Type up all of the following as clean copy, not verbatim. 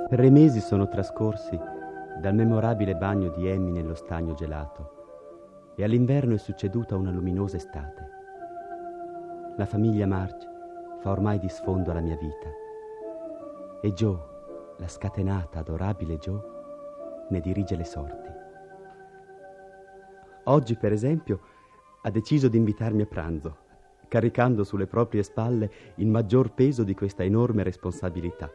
3 mesi sono trascorsi dal memorabile bagno di Amy nello stagno gelato e all'inverno è succeduta una luminosa estate. La famiglia March fa ormai di sfondo alla mia vita e Joe, la scatenata, adorabile Joe, ne dirige le sorti. Oggi, per esempio, ha deciso di invitarmi a pranzo, caricando sulle proprie spalle il maggior peso di questa enorme responsabilità.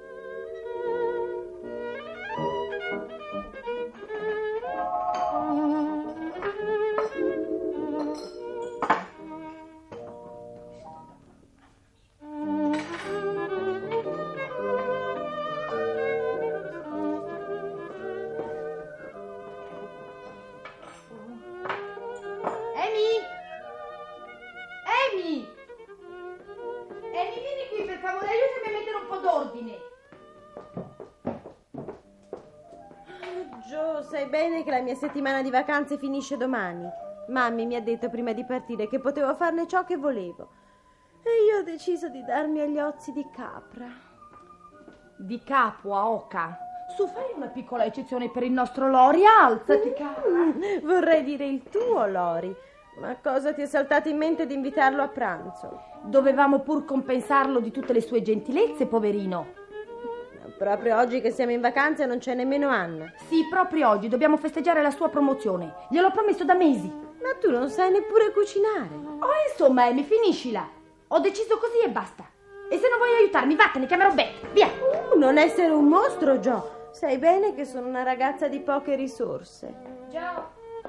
Settimana di vacanze finisce domani. Mammi mi ha detto prima di partire che potevo farne ciò che volevo e io ho deciso di darmi agli ozi di capra. Di capo a oca. Su, fai una piccola eccezione per il nostro Lori, alzati, capra. Vorrei dire il tuo, Lori. Ma cosa ti è saltato in mente di invitarlo a pranzo? Dovevamo pur compensarlo di tutte le sue gentilezze, poverino. Proprio oggi che siamo in vacanza non c'è nemmeno Anna. Sì, proprio oggi dobbiamo festeggiare la sua promozione. Gliel'ho promesso da mesi. Ma tu non sai neppure cucinare. Oh, insomma, Amy, finiscila. Ho deciso così e basta. E se non vuoi aiutarmi, vattene, chiamerò Beth. Via. Non essere un mostro, Joe. Sai bene che sono una ragazza di poche risorse. Joe,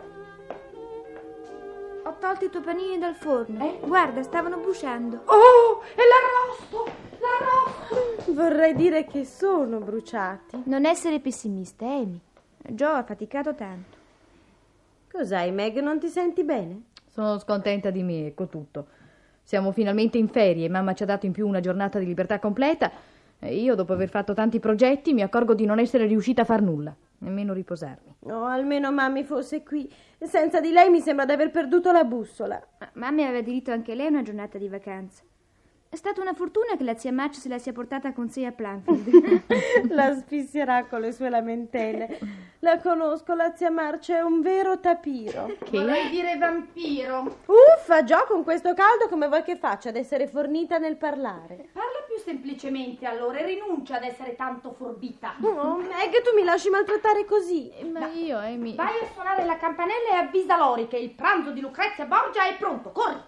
ho tolto i tuoi panini dal forno. Guarda, stavano bruciando. Oh, è l'arrosto! L'arrosto! Vorrei dire che sono bruciati. Non essere pessimista, Amy. Joe ha faticato tanto. Cos'hai, Meg? Non ti senti bene? Sono scontenta di me, ecco tutto. Siamo finalmente in ferie, mamma ci ha dato in più una giornata di libertà completa e io, dopo aver fatto tanti progetti, mi accorgo di non essere riuscita a far nulla, nemmeno riposarmi. Oh, almeno mammi fosse qui. Senza di lei mi sembra di aver perduto la bussola. Mamma aveva diritto anche lei a una giornata di vacanza. È stata una fortuna che la zia March se la sia portata con sé a Planfield. La sfisserà con le sue lamentele. La conosco, la zia March è un vero tapiro. Che? Vorrei dire vampiro. Uffa, Gio, con questo caldo come vuoi che faccia ad essere fornita nel parlare? Parla più semplicemente allora e rinuncia ad essere tanto forbita. Oh, Meg, tu mi lasci maltrattare così. Ma io, Amy... Vai a suonare la campanella e avvisa Lori che il pranzo di Lucrezia Borgia è pronto. Corri!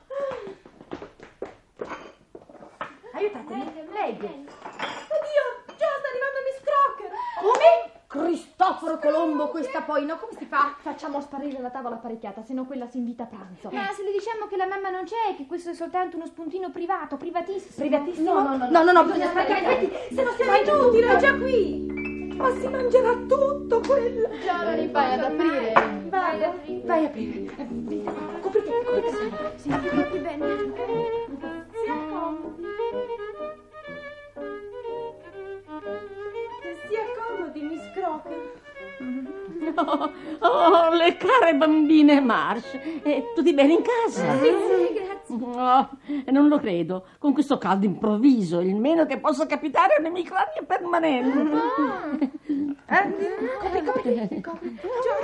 Aiutatemi, legge. Oddio, Gio, sta arrivando Miss Crocker. Come? Cristoforo Colombo, questa poi, no? Come si fa? Facciamo sparire la tavola apparecchiata, se no quella si invita a pranzo. Ma se le diciamo che la mamma non c'è, che questo è soltanto uno spuntino privato, privatissimo. Privatissimo? No, bisogna stare calmi, se non siamo Tutti, è già qui. Ma si mangerà tutto quello. Giorani, vai ad aprire. Vai a aprire. Copriti. Si accomodi bene. Si accomodi. Si accomodi, Miss Crocker. Oh, le care bambine Marsh. Tutti bene in casa? Sì, grazie. Oh, non lo credo. Con questo caldo improvviso, il meno che possa capitare è un'emicrania permanente. Copri.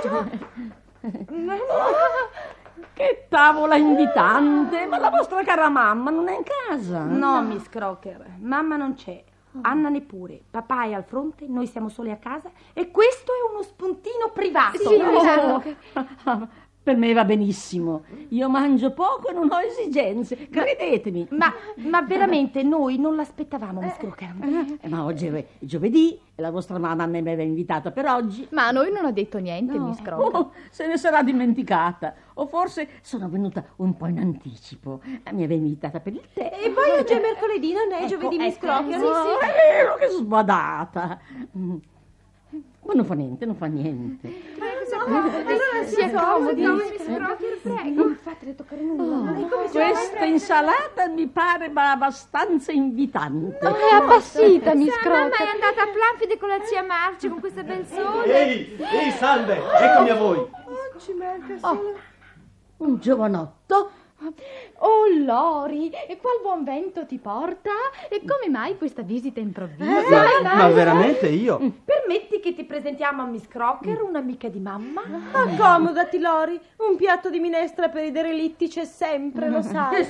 Che tavola invitante! Ma la vostra cara mamma non è in casa? No, Miss Crocker, mamma non c'è. Anna neppure, papà è al fronte, noi siamo soli a casa e questo è uno spuntino privato. Sì, per me va benissimo. Io mangio poco e non ho esigenze, credetemi. Ma veramente noi non l'aspettavamo, Miss Crocker. Ma oggi è giovedì e la vostra mamma mi aveva invitata per oggi. Ma a noi non ha detto niente, Miss Crocker. Oh, se ne sarà dimenticata. O forse sono venuta un po' in anticipo. Mi aveva invitata per il tè. E poi oggi è mercoledì, non è giovedì, Miss Crocker? No, è vero, che sbadata. Ma non fa niente. Allora si accomodi, Miss Crocker, prego. Non fatele toccare nulla. Questa insalata mi pare abbastanza invitante. È appassita, Miss Sa, mamma è Crocker. andata a Planfield con la zia March con questa bel sole. Ehi, salve, eccomi a voi. Ci manca solo... Un giovanotto Oh, Lori, e qual buon vento ti porta? E come mai questa visita improvvisa? Ma veramente io? Permetti che ti presentiamo a Miss Crocker, un'amica di mamma? Accomodati, Lori. Un piatto di minestra per i derelitti c'è sempre, lo sai.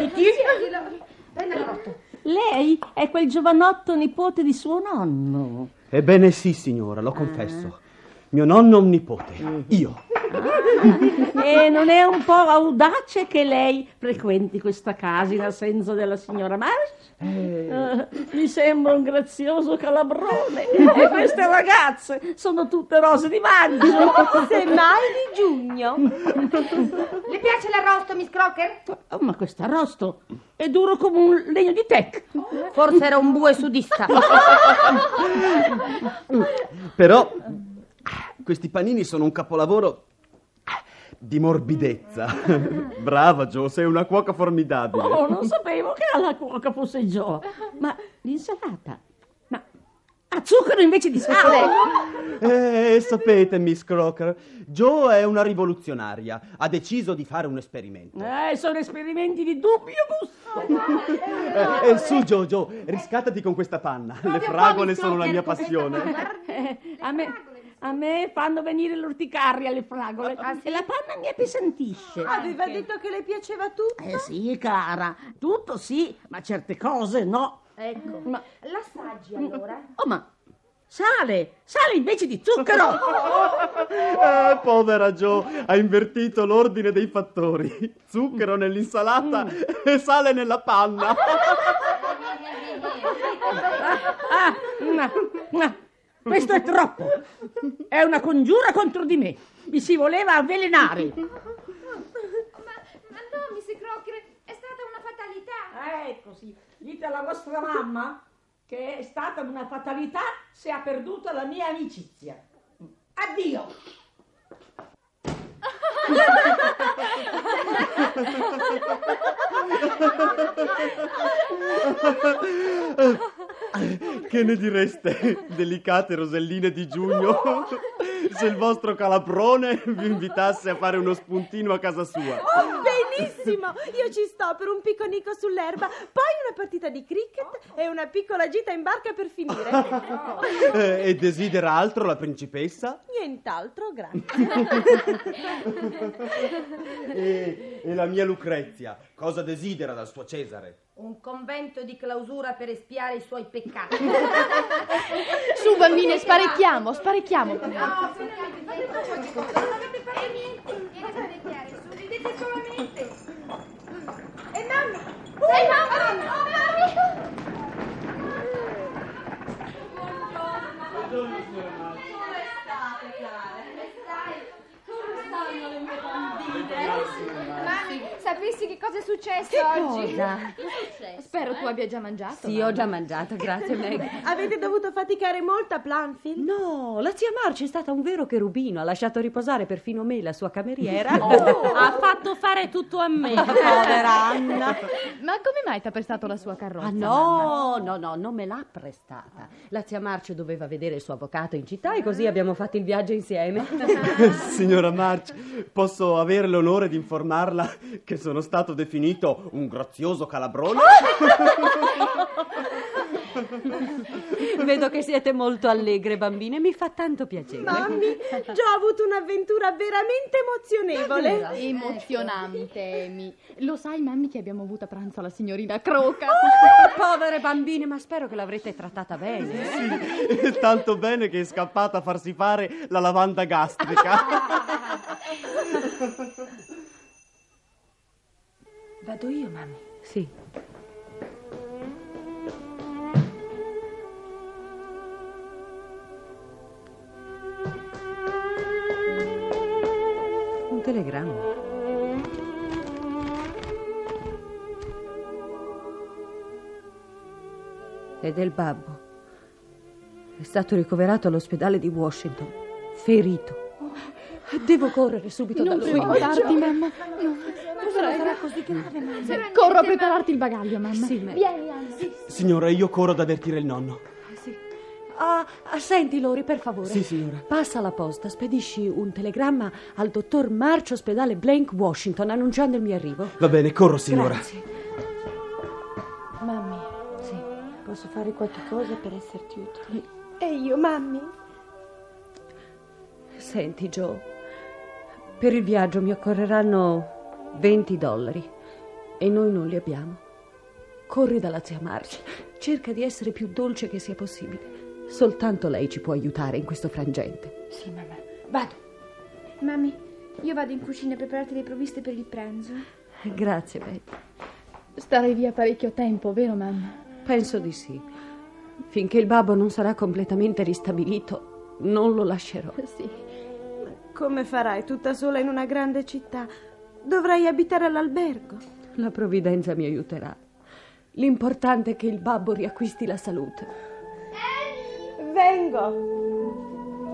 Lei è quel giovanotto nipote di suo nonno. Ebbene sì, signora, lo confesso. Mio nonno è un nipote, io. E non è un po' audace che lei frequenti questa casa in assenza della signora March? Mi sembra un grazioso calabrone. E queste ragazze sono tutte rose di maggio. Semmai di giugno. Le piace l'arrosto, Miss Crocker? Oh, ma questo arrosto è duro come un legno di tec. Forse era un bue sudista. Però questi panini sono un capolavoro di morbidezza. Brava, Jo, sei una cuoca formidabile. Oh, non sapevo che alla cuoca fosse Joe. Ma l'insalata? Ma ha zucchero invece di sale? Sapete, Miss Crocker, Jo è una rivoluzionaria. Ha deciso di fare un esperimento. Sono esperimenti di dubbio gusto. Su, Jo, riscattati con questa panna. Le fragole sono la mia passione. A me fanno venire l'orticaria le fragole. E la panna mi appesantisce. Aveva detto che le piaceva tutto. Sì, cara, tutto sì, ma certe cose no. Ecco, Ma l'assaggi allora. oh, ma sale invece di zucchero. Povera Jo, ha invertito l'ordine dei fattori. Zucchero nell'insalata e sale nella panna. Questo è troppo. È una congiura contro di me. Mi si voleva avvelenare. Ma no, Miss Crocker, è stata una fatalità. Ecco, sì. Dite alla vostra mamma che è stata una fatalità se ha perduto la mia amicizia. Addio. Che ne direste, delicate roselline di giugno, se il vostro calabrone vi invitasse a fare uno spuntino a casa sua? Oh, benissimo! Io ci sto per un picconico sull'erba, poi una partita di cricket e una piccola gita in barca per finire. E desidera altro la principessa? Nient'altro, grazie. E la mia Lucrezia, cosa desidera dal suo Cesare? Un convento di clausura per espiare i suoi peccati. Su, bambine, sparecchiamo. No, Non dovete fare niente. Vieni a sparecchiare, su, ridete solamente. E mamma! Sei mamma! Mami, sapessi che cosa è successo oggi? Cosa? Spero tu abbia già mangiato. Sì, ho già mangiato, grazie Meg. Avete dovuto faticare molto a Planfield? No, la zia Marcia è stata un vero cherubino, ha lasciato riposare perfino me, la sua cameriera. Ha fatto fare tutto a me. Povera Anna. Ma come mai t'ha prestato la sua carrozza? No, non me l'ha prestata. La zia Marcia doveva vedere il suo avvocato in città e così abbiamo fatto il viaggio insieme. Signora March, posso avere l'onore di informarla che sono stato definito un grazioso calabrone? Vedo che siete molto allegre, bambine, mi fa tanto piacere. Mammi, già ho avuto un'avventura veramente emozionevole. Emozionante, Amy. Lo sai, mammi, che abbiamo avuto a pranzo la signorina Croca? Povere bambine, ma spero che l'avrete trattata bene. Sì, tanto bene che è scappata a farsi fare la lavanda gastrica. Vado io, mamma. Sì. Un telegramma. È del babbo. È stato ricoverato all'ospedale di Washington, ferito. Devo correre subito da lui. Non tardi, mamma. Sarà così grave, mamma. Corro a prepararti il bagaglio, mamma. Sì, Meg. Vieni, Anzi. Signora, io corro ad avvertire il nonno. Sì. Senti, Lori, per favore. Sì, signora. Passa alla posta, spedisci un telegramma al dottor March, ospedale Blank, Washington, annunciando il mio arrivo. Va bene, corro, signora. Grazie. Mammi, Sì. posso fare qualche cosa per esserti utile? E io, mammi? Senti, Joe, per il viaggio mi occorreranno $20 e noi non li abbiamo. Corri dalla zia March, cerca di essere più dolce che sia possibile. Soltanto lei ci può aiutare in questo frangente. Sì, mamma. Vado. Mami, io vado in cucina a prepararti le provviste per il pranzo. Grazie, Betty. Starei via parecchio tempo, vero, mamma? Penso di sì. Finché il babbo non sarà completamente ristabilito, non lo lascerò. Sì. Come farai tutta sola in una grande città? Dovrai abitare all'albergo. La provvidenza mi aiuterà. L'importante è che il babbo riacquisti la salute. Vengo.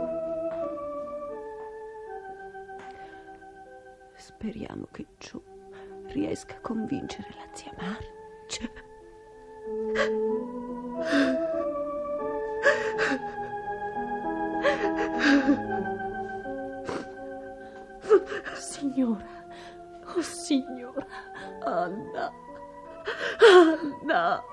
Speriamo che Joe riesca a convincere la zia March. Signora, oh signora, Anna, Anna.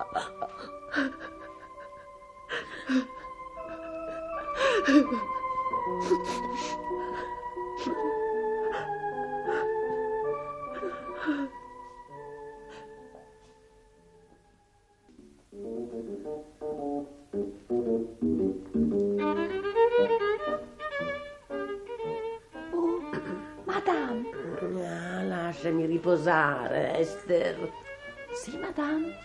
Madame. Lasciami riposare, Esther. Sì, madame.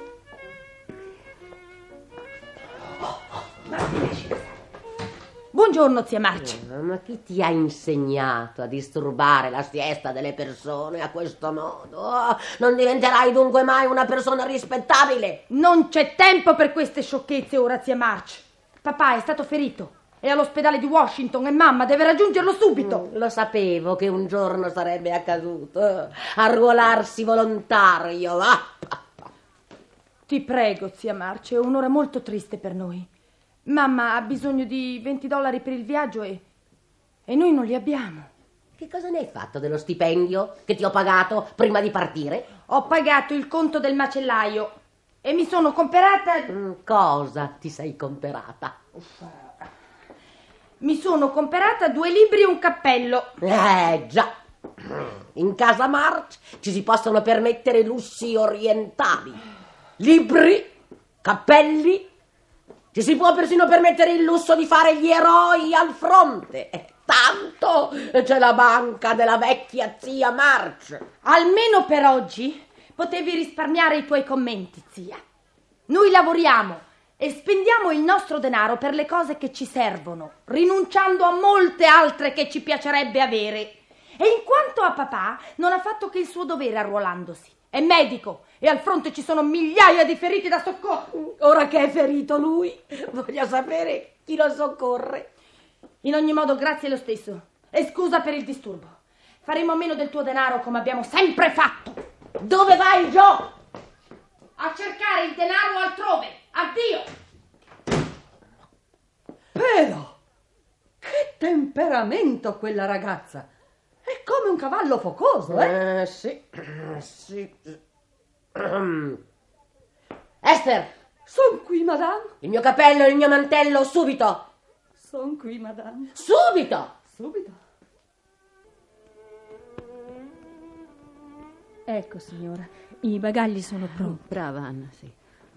Buongiorno, zia March. Ma chi ti ha insegnato a disturbare la siesta delle persone a questo modo? Oh, non diventerai dunque mai una persona rispettabile. Non c'è tempo per queste sciocchezze ora, zia March. Papà è stato ferito. È all'ospedale di Washington e mamma deve raggiungerlo subito. Lo sapevo che un giorno sarebbe accaduto. Arruolarsi volontario. Ti prego, zia March, è un'ora molto triste per noi. Mamma ha bisogno di $20 per il viaggio e noi non li abbiamo. Che cosa ne hai fatto dello stipendio che ti ho pagato prima di partire? Ho pagato il conto del macellaio e mi sono comperata... Cosa ti sei comperata? Mi sono comperata 2 libri e un cappello. Già. In casa March ci si possono permettere lussi orientali. Libri, cappelli. Ci si può persino permettere il lusso di fare gli eroi al fronte. Tanto c'è la banca della vecchia zia March. Almeno per oggi potevi risparmiare i tuoi commenti, zia. Noi lavoriamo e spendiamo il nostro denaro per le cose che ci servono, rinunciando a molte altre che ci piacerebbe avere. E in quanto a papà, non ha fatto che il suo dovere arruolandosi. È medico e al fronte ci sono migliaia di feriti da soccorrere. Ora che è ferito lui, voglio sapere chi lo soccorre. In ogni modo, grazie lo stesso. E scusa per il disturbo. Faremo a meno del tuo denaro come abbiamo sempre fatto. Dove vai, Joe? A cercare il denaro altrove. Addio. Però, che temperamento quella ragazza! È come un cavallo focoso, eh? Sì. Esther, Son qui, madame. il mio cappello e il mio mantello, subito. Son qui, madame. Subito. Subito. Ecco, signora, i bagagli sono pronti. Brava, Anna, sì.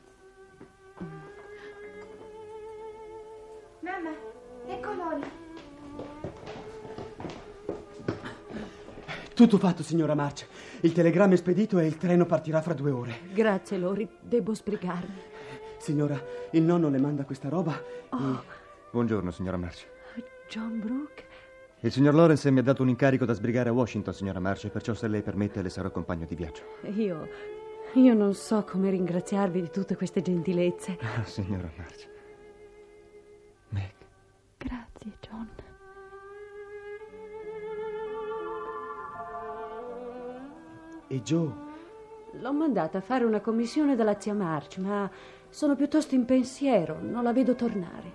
Mamma, ecco Lori. Tutto fatto, signora March. Il telegramma è spedito e il treno partirà fra 2 ore. Grazie, Lori. Devo sbrigarmi. Signora, il nonno le manda questa roba Buongiorno, signora March. John Brooke. Il signor Lawrence mi ha dato un incarico da sbrigare a Washington, signora March, perciò se lei permette le sarò compagno di viaggio. Io non so come ringraziarvi di tutte queste gentilezze. Signora March. Meg. Grazie, John. E Joe, L'ho mandata a fare una commissione dalla zia March, ma sono piuttosto in pensiero, non la vedo tornare.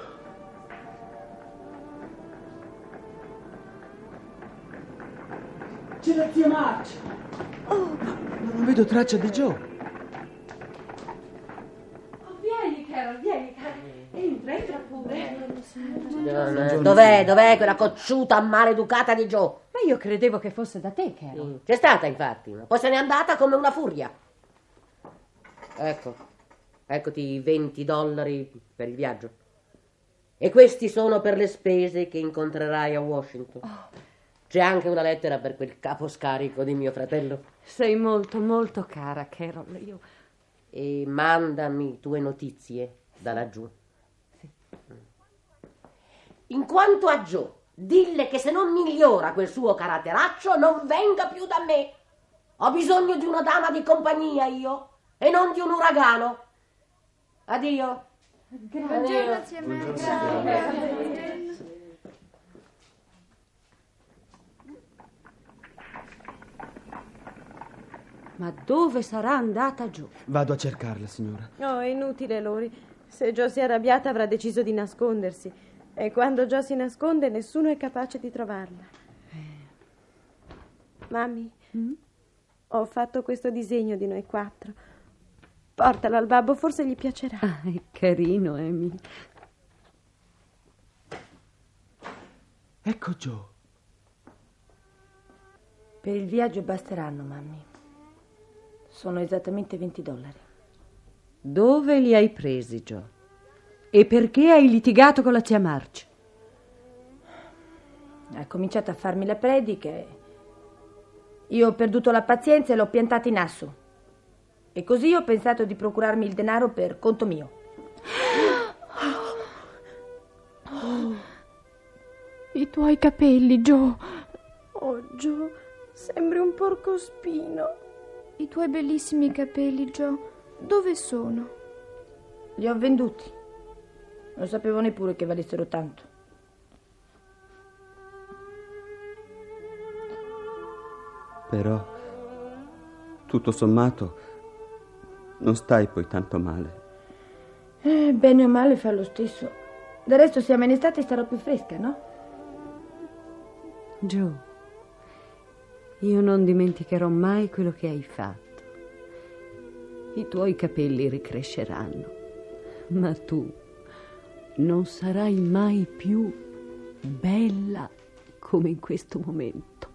C'è la zia March! Oh, Non vedo traccia di Joe. Vieni, Carol, entra pure. Dov'è quella cocciuta maleducata di Joe? Ma io credevo che fosse da te, Carol. C'è stata, infatti, ma poi se n'è andata come una furia. Eccoti i $20 per il viaggio. E questi sono per le spese che incontrerai a Washington. C'è anche una lettera per quel caposcarico di mio fratello. Sei molto, molto cara, Carol. Io... E mandami tue notizie da laggiù. Sì. In quanto a Joe, dille che se non migliora quel suo caratteraccio non venga più da me. Ho bisogno di una dama di compagnia io e non di un uragano. Addio. Buongiorno, zia Marcia. Ma dove sarà andata Joe? Vado a cercarla, signora. Oh, è inutile, Lori. Se Jo si è arrabbiata avrà deciso di nascondersi. E quando Jo si nasconde nessuno è capace di trovarla. Mammi, ho fatto questo disegno di noi 4. Portalo al babbo, forse gli piacerà. Ah, è carino, Amy. Ecco Joe. Per il viaggio basteranno, mammi. Sono esattamente $20. Dove li hai presi, Joe? E perché hai litigato con la zia March? Ha cominciato a farmi le prediche. Io ho perduto la pazienza e l'ho piantata in asso. E così ho pensato di procurarmi il denaro per conto mio. I tuoi capelli, Joe. Oh, Jo, sembri un porcospino. I tuoi bellissimi capelli, Joe. Dove sono? Li ho venduti. Non sapevo neppure che valessero tanto. Però, tutto sommato, non stai poi tanto male. Bene o male fa lo stesso. Del resto siamo in estate e starò più fresca, no? Joe, io non dimenticherò mai quello che hai fatto. I tuoi capelli ricresceranno, ma tu non sarai mai più bella come in questo momento.